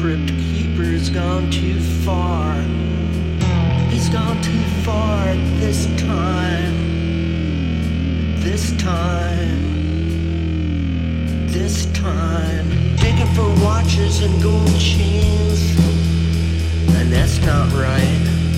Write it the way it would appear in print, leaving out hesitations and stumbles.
crypt keeper's gone too far. He's gone too far this time. This time. This time. Digging for watches and gold chains. And that's not right.